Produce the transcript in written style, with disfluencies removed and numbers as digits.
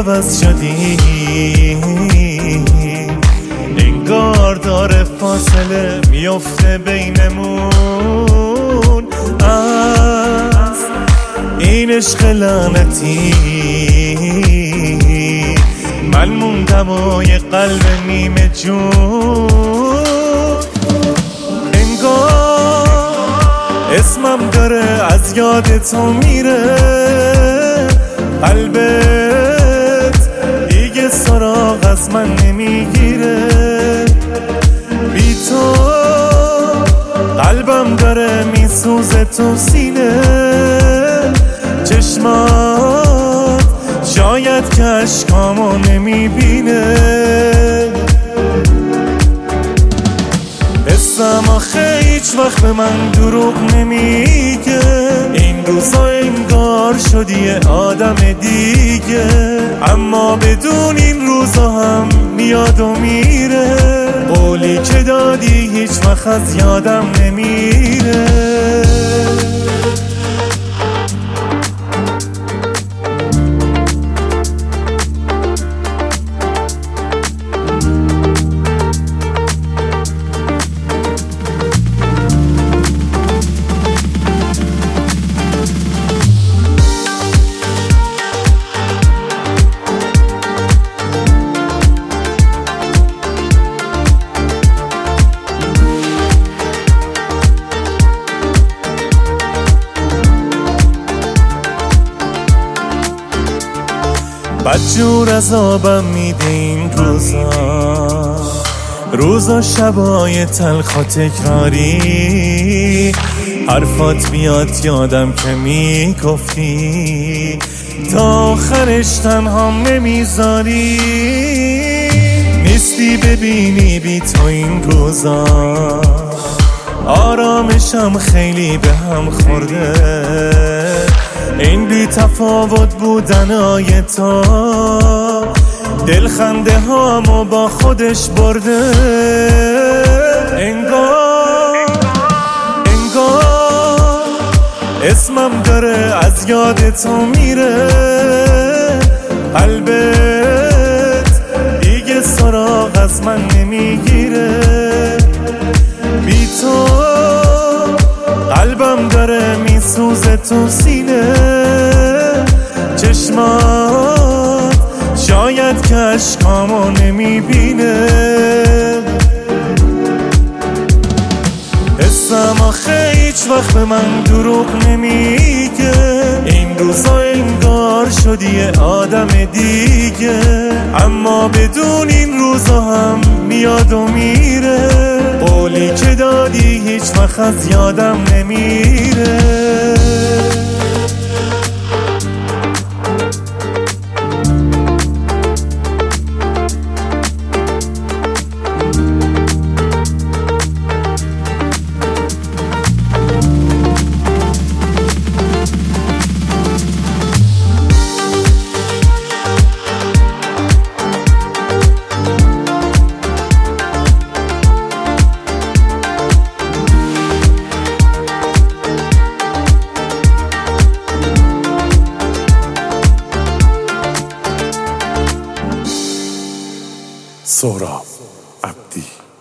عوض شدی، انگار داره فاصله میفته بینمون از این عشق لعنتی. من موندم و یه قلب نیمه جون، انگار اسمم داره از یاد تو میره، قلبت دیگه سراغ از من نمیگیره. بی تو قلبم داره میسوزه تو سینه، چشمات شاید که اشکامو نمیبینه. حسم آخه هیچ وقت به من دروغ نمیگه، این روزا انگار شدی آدم دیگه، اما بدون این روزا هم میاد و میره. قولی که دادی هیچ وقت از یادم نمیره. بدجور عذابم میده این روزا شبای تلخ و تکراری، حرفات بیاد یادم که میگفتی تا آخرش تنهام نمیذاری. نیستی ببینی بی تو این روزا، آرامشم خیلی به هم خورده. این بی تفاوت بودنای تو دلخنده هامو با خودش برده. انگار اسمم داره از یاد تو میره، قلبت دیگه سراغ از من نمیگیره. بی تو قلبم داره میسوزه تو سینه، چشمات شاید که اشکامو نمیبینه. حسم آخه هیچ وقت به من دروغ نمیگه، این روزا انگار شدی آدم دیگه، اما بدون این روزا هم میاد و میره. قولی که دادی هیچ وقت از یادم نمیره. سهراب عبدی.